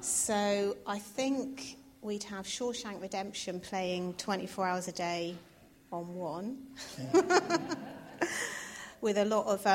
So I think we'd have Shawshank Redemption playing 24 hours a day on one, with a lot of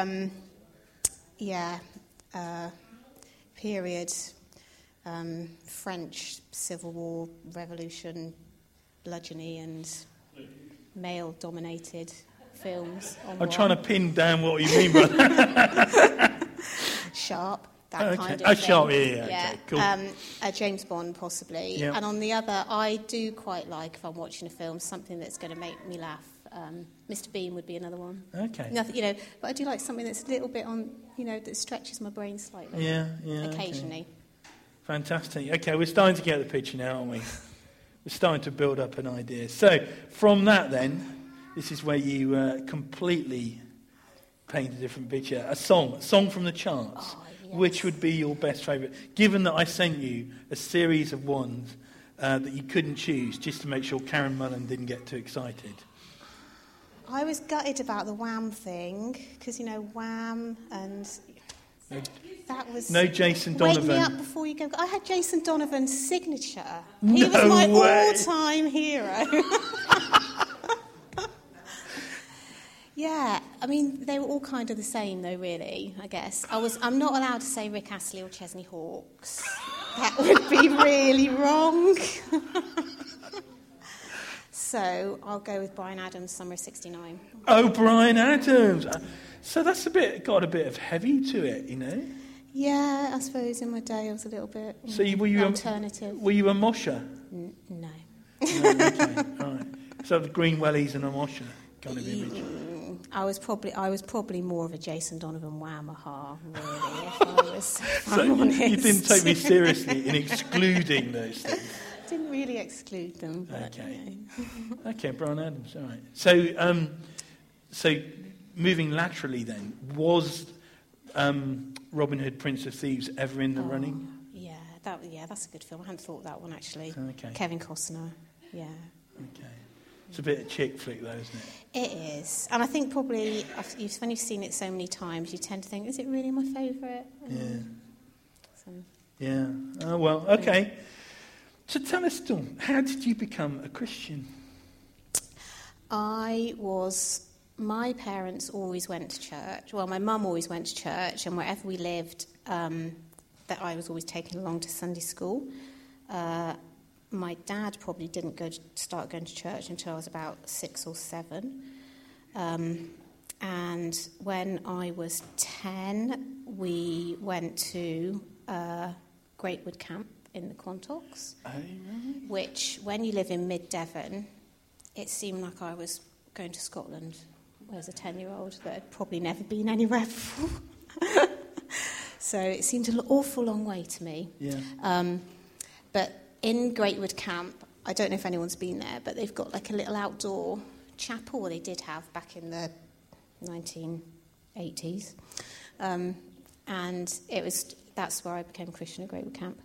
period French Civil War, Revolution, bludgeony and male-dominated films. I'm trying to pin down what you mean by that. Sharp, that kind of thing. Sharp, yeah. Okay, cool. A James Bond, possibly. Yeah. And on the other, I do quite like, if I'm watching a film, something that's going to make me laugh. Mr. Bean would be another one. Okay. Nothing, but I do like something that's a little bit on, that stretches my brain slightly. Yeah. Occasionally. Okay. Fantastic. Okay, we're starting to get the picture now, aren't we? We're starting to build up an idea. So, from that then, this is where you completely paint a different picture. A song from the charts. Oh, yes. Which would be your best favourite? Given that I sent you a series of ones that you couldn't choose, just to make sure Karen Mullen didn't get too excited. I was gutted about the Wham thing, because, Wham and... That was... No Jason Donovan. Wake me up before you go. I had Jason Donovan's signature. He was my all-time hero. Yeah, I mean, they were all kind of the same, though, really, I guess. I'm not allowed to say Rick Astley or Chesney Hawkes. That would be really wrong. So I'll go with Bryan Adams, Summer of '69. Oh, Bryan Adams. So that's got a bit of heavy to it, Yeah, I suppose in my day I was a little bit were you alternative. Were you a mosher? No. No, okay, all right. So the green wellies and a mosher kind of image. I was probably more of a Jason Donovan Wham-aha, really, if I was So honest. You didn't take me seriously in excluding those things. Didn't really exclude them. But, Okay. Okay, Bryan Adams, all right. So moving laterally then, was Robin Hood, Prince of Thieves ever in the running? Yeah, that's a good film. I hadn't thought of that one, actually. Okay. Kevin Costner, yeah. Okay. It's a bit of chick flick, though, isn't it? It is. And I think probably when you've seen it so many times, you tend to think, is it really my favourite? Yeah. So. Yeah. Oh, well, okay. So tell us, Dawn, how did you become a Christian? My parents always went to church. Well, my mum always went to church, and wherever we lived, that I was always taken along to Sunday school. My dad probably didn't start going to church until I was about 6 or 7. And when I was 10, we went to Greatwood Camp in the Quantocks, which, when you live in mid-Devon, it seemed like I was going to Scotland as a 10-year-old that had probably never been anywhere before. So it seemed an awful long way to me. Yeah. But in Greatwood Camp, I don't know if anyone's been there, but they've got like a little outdoor chapel, or they did have back in the 1980s. And that's where I became a Christian at Greatwood Camp.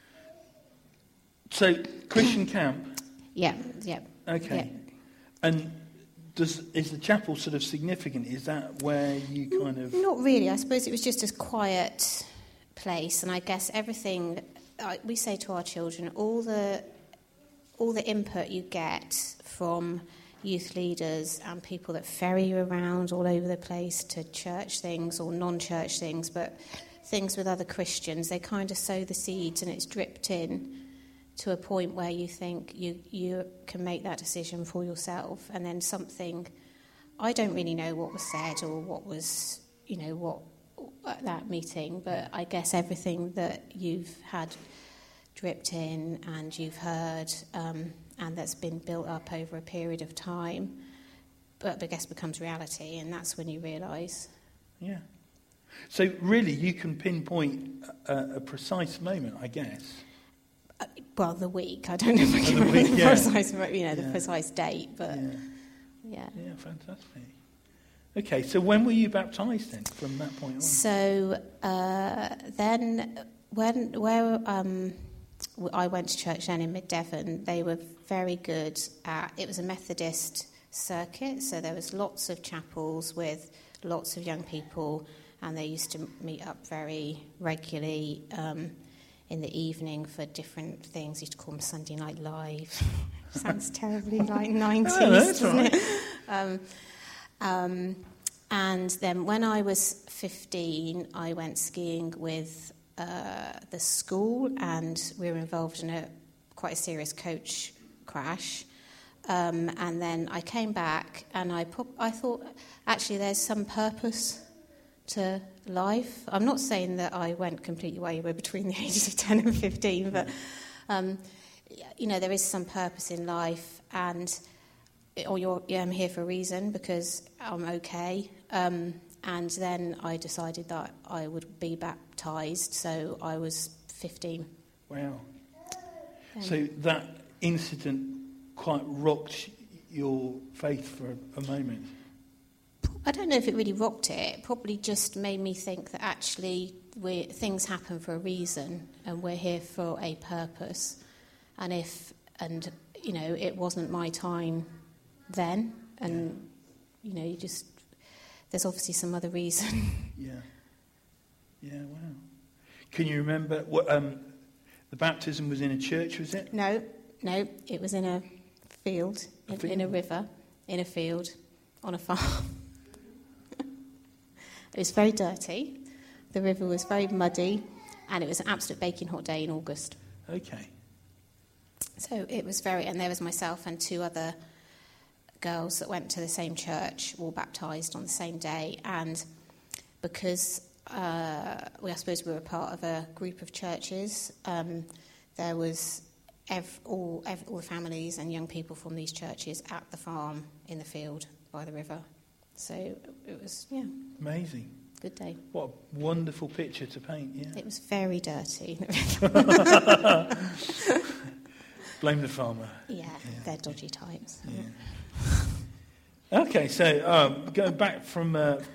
So, Christian camp? Yeah. Okay. Yeah. And is the chapel sort of significant? Is that where you kind of... Not really. I suppose it was just a quiet place, and I guess everything... we say to our children, all the input you get from youth leaders and people that ferry you around all over the place to church things or non-church things, but things with other Christians, they kind of sow the seeds and it's dripped in to a point where you think you can make that decision for yourself. And then something, I don't really know what was said or what was, what at that meeting, but I guess everything that you've had dripped in and you've heard and that's been built up over a period of time, but I guess becomes reality, and that's when you realise. Yeah. So really you can pinpoint a precise moment, I guess. Well, the week. I don't know if I can remember the precise, the precise date, but yeah. Yeah, fantastic. Okay, so when were you baptised then, from that point on? So then, where I went to church then in Mid-Devon, they were very good at, it was a Methodist circuit, so there was lots of chapels with lots of young people, and they used to meet up very regularly in the evening for different things. Used to call them Sunday Night Live. Sounds terribly like 90s, doesn't it? And then when I was 15, I went skiing with the school, and we were involved in quite a serious coach crash. And then I came back, and I thought, actually, there's some purpose to life. I'm not saying that I went completely wayward between the ages of 10 and 15, but, there is some purpose in life, and I'm here for a reason, because I'm okay. And then I decided that I would be baptised, so I was 15. Wow. So that incident quite rocked your faith for a moment. I don't know if it really rocked it. It probably just made me think that actually things happen for a reason, and we're here for a purpose. And it wasn't my time then, and there's obviously some other reason. Yeah. Wow. Can you remember what the baptism was in a church? Was it? No, it was in a field, in a river, in a field, on a farm. It was very dirty. The river was very muddy, and it was an absolute baking hot day in August. Okay. So it was and there was myself and 2 other girls that went to the same church, all baptised on the same day. And because I suppose we were part of a group of churches, there was all the families and young people from these churches at the farm in the field by the river. So it was, amazing. Good day. What a wonderful picture to paint, yeah. It was very dirty. Blame the farmer. Yeah, they're dodgy types. Yeah. Okay, so going back from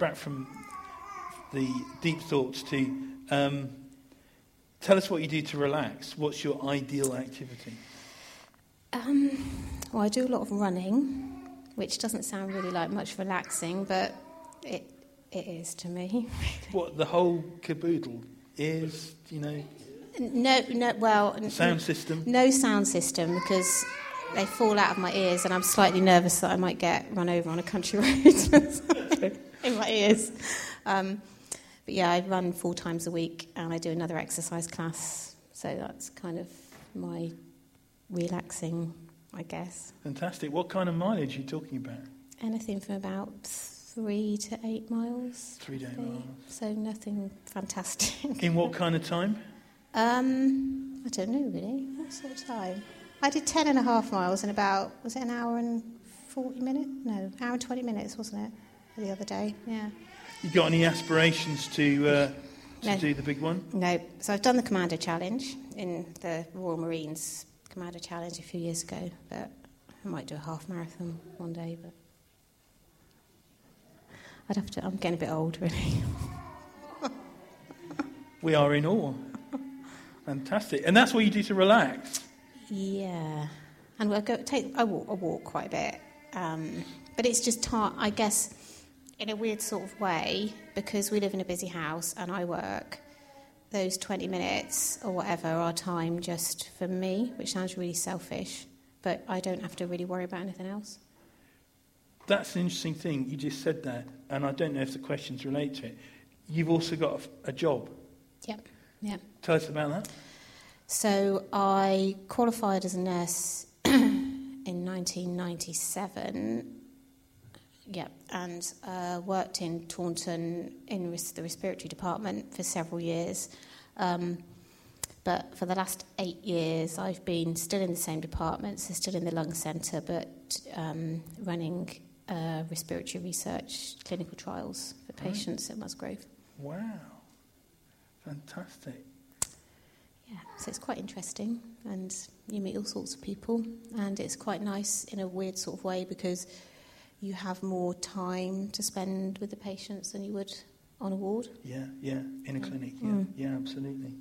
the deep thoughts to tell us what you do to relax. What's your ideal activity? Well, I do a lot of running, which doesn't sound really like much relaxing, but it is to me. What, the whole caboodle? Ears, No, well... Sound system? No sound system, because they fall out of my ears, and I'm slightly nervous that I might get run over on a country road in my ears. But yeah, I run 4 times a week, and I do another exercise class, so that's kind of my relaxing, I guess. Fantastic. What kind of mileage are you talking about? Anything from about 3 to 8 miles. 3 to 8 miles. So nothing fantastic. In what kind of time? I don't know, really. What sort of time? I did 10.5 miles in about, was it an hour and 40 minutes? No, hour and 20 minutes, wasn't it, the other day? Yeah. You got any aspirations to do the big one? No. So I've done the Commando Challenge in the Royal Marines Commando Challenge a few years ago, but I might do a half marathon one day, but I'm getting a bit old, really. We are in awe. Fantastic. And that's what you do to relax? Yeah. And I walk quite a bit. But it's just, I guess, in a weird sort of way, because we live in a busy house and I work, those 20 minutes or whatever are time just for me, which sounds really selfish, but I don't have to really worry about anything else. That's an interesting thing. You just said that, and I don't know if the questions relate to it. You've also got a job. Yep. Yeah. Tell us about that. So I qualified as a nurse in 1997. Yeah, and worked in Taunton in the respiratory department for several years. But for the last 8 years, I've been still in the same department, so still in the lung centre, but running respiratory research clinical trials for patients at Musgrove. Wow. Fantastic. Yeah, so it's quite interesting, and you meet all sorts of people, and it's quite nice in a weird sort of way because you have more time to spend with the patients than you would on a ward. Yeah, in a clinic, yeah, absolutely.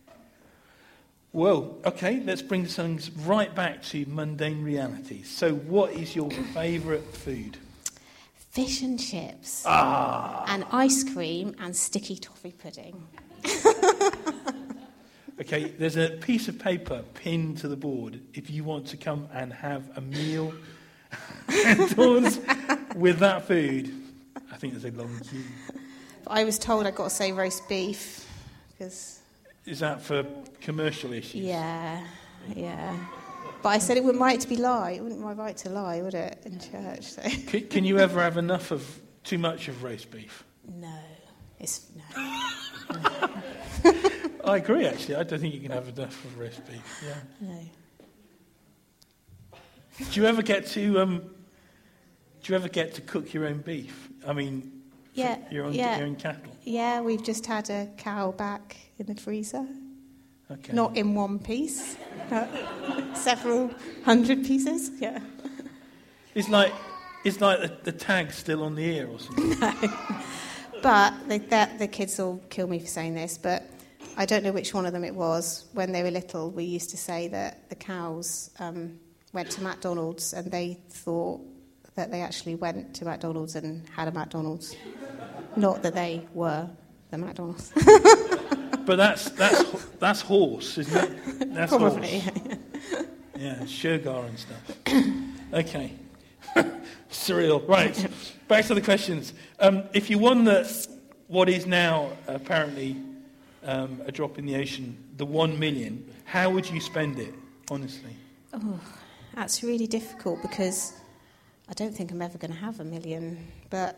Well, okay, let's bring things right back to mundane realities. So what is your favourite food? Fish and chips. Ah! And ice cream and sticky toffee pudding. Okay, there's a piece of paper pinned to the board if you want to come and have a meal outdoors with that food. I think there's a long queue. But I was told I've got to say roast beef, because... Is that for commercial issues? Yeah. But I said it wouldn't right to be lie. It wouldn't be right to lie, would it, in church? So. Can you ever have enough of too much of roast beef? No. No. I agree, actually. I don't think you can have enough of roast beef. Yeah. No. Do you ever get to cook your own beef? I mean, your own cattle? Yeah, we've just had a cow back in the freezer. Okay. Not in one piece, several hundred pieces. Yeah. It's like the tag's still on the ear or something. No. But the kids will kill me for saying this, but I don't know which one of them it was. When they were little, we used to say that the cows went to McDonald's, and they thought that they actually went to McDonald's and had a McDonald's, not that they were the McDonald's. But that's horse, isn't it? That's probably. Horse. Yeah, sugar and stuff. Okay. Surreal. Right. Back to the questions. If you won what is now apparently a drop in the ocean, the 1 million, how would you spend it, honestly? Oh, that's really difficult, because I don't think I'm ever going to have 1 million. But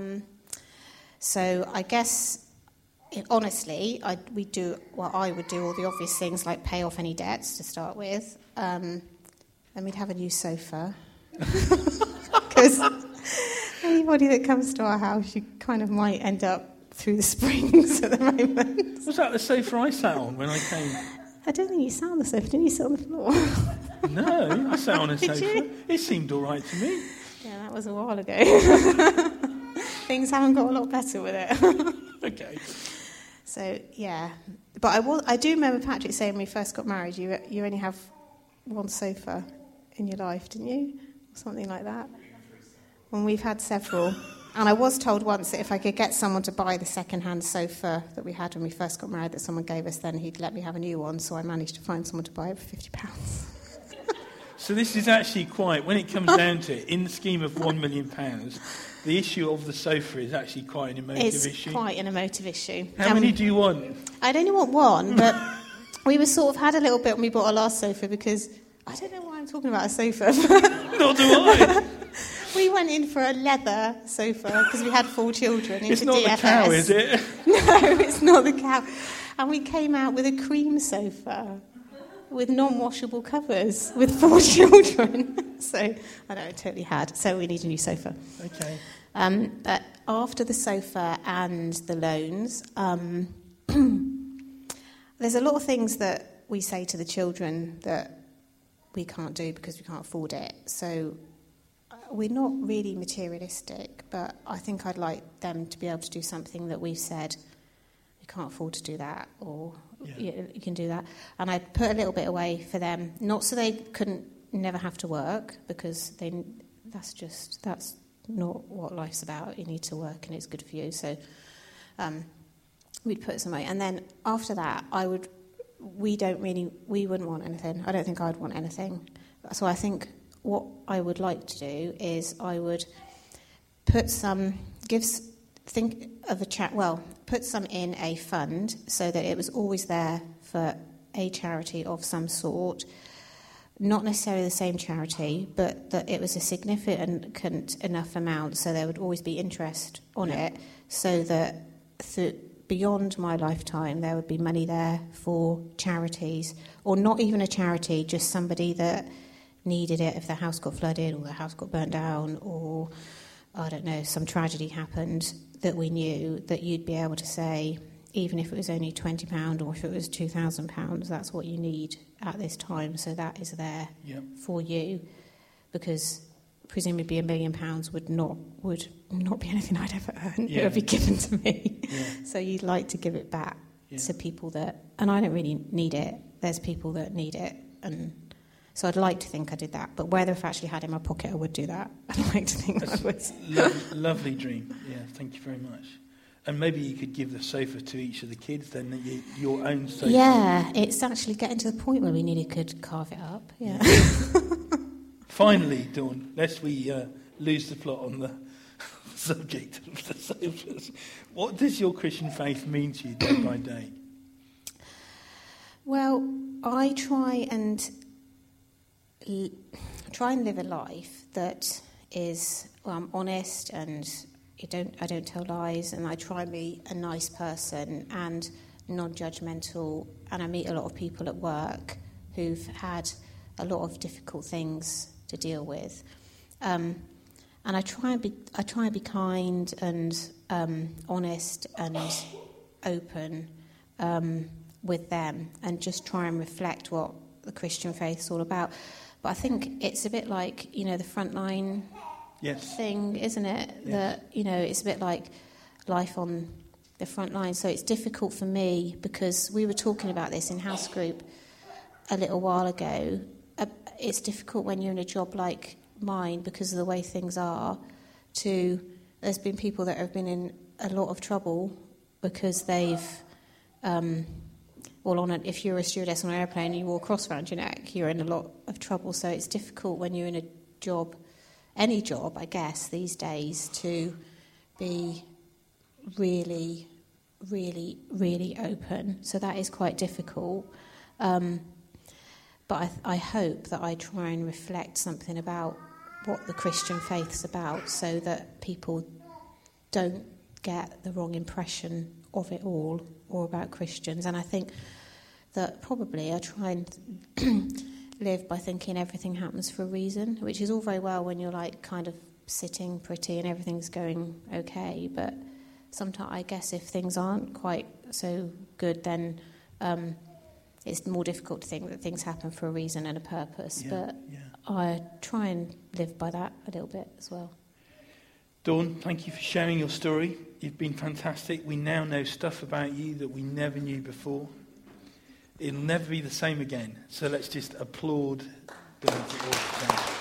so I guess, honestly, I would do all the obvious things, like pay off any debts to start with, and we'd have a new sofa. Because anybody that comes to our house, you kind of might end up through the springs at the moment. Was that the sofa I sat on when I came? I don't think you sat on the sofa. Didn't you sit on the floor? No, I sat on a sofa. You? It seemed all right to me. Yeah, that was a while ago. Things haven't got a lot better with it. Okay. So, yeah. But I do remember Patrick saying when we first got married, you only have one sofa in your life, didn't you? Or something like that. And we've had several. And I was told once that if I could get someone to buy the second-hand sofa that we had when we first got married that someone gave us, then he'd let me have a new one. So I managed to find someone to buy it for £50. So this is actually quite, when it comes down to it, in the scheme of £1 million, the issue of the sofa is actually quite an emotive issue. It's quite an emotive issue. How many do you want? I'd only want one, but we were sort of had a little bit when we bought our last sofa, because I don't know why I'm talking about a sofa. Nor do I. We went in for a leather sofa because we had 4 children. It's not DFS. the cow, is it? No, it's not the cow. And we came out with a cream sofa with non-washable covers with 4 children. So, I know, it totally had. So we need a new sofa. Okay. But after the sofa and the loans, there's a lot of things that we say to the children that we can't do because we can't afford it. So we're not really materialistic, but I think I'd like them to be able to do something that we've said, we can't afford to do that, or you can do that. And I'd put a little bit away for them, not so they couldn't never have to work, because that's not what life's about. You need to work and it's good for you. So we'd put some away. And then after that, we wouldn't want anything. I don't think I'd want anything. So I think what I would like to do is I would put some in a fund so that it was always there for a charity of some sort, not necessarily the same charity, but that it was a significant enough amount so there would always be interest on it, so that beyond my lifetime there would be money there for charities, or not even a charity, just somebody that needed it if their house got flooded or their house got burnt down, or I don't know, some tragedy happened that we knew, that you'd be able to say, even if it was only £20 or if it was £2,000, that's what you need at this time, so that is there for you, because presumably £1 million would not be anything I'd ever earn. It would be given to me. So you'd like to give it back to people that, and I don't really need it. There's people that need it, and so I'd like to think I did that. But whether if I actually had it in my pocket, I would do that. I'd like to think I would. Lovely dream. Yeah, thank you very much. And maybe you could give the sofa to each of the kids, then your own sofa. Yeah, it's actually getting to the point where we nearly could carve it up. Yeah. Finally, Dawn, lest we lose the plot on the subject of the sofas, what does your Christian faith mean to you day by day? Well, I try and live a life that is honest, and I don't tell lies, and I try and be a nice person and non-judgmental. And I meet a lot of people at work who've had a lot of difficult things to deal with, and I try and be kind and honest and open with them, and just try and reflect what the Christian faith is all about. But I think it's a bit like, the frontline thing, isn't it? Yes. That, it's a bit like life on the front line. So it's difficult for me, because we were talking about this in house group a little while ago. It's difficult when you're in a job like mine, because of the way things are, there's been people that have been in a lot of trouble because they've, if you're a stewardess on an airplane and you wore a cross around your neck, you're in a lot of trouble. So it's difficult when you're in a job, any job, I guess, these days, to be really, really, really open. So that is quite difficult. But I hope that I try and reflect something about what the Christian faith's about, so that people don't get the wrong impression of it all, or about Christians. And I think that probably I try and live by thinking everything happens for a reason, which is all very well when you're like kind of sitting pretty and everything's going okay. But sometimes I guess if things aren't quite so good, then it's more difficult to think that things happen for a reason and a purpose. But I try and live by that a little bit as well. Dawn, thank you for sharing your story. You've been fantastic. We now know stuff about you that we never knew before. It'll never be the same again. So let's just applaud Dawn for all she's done.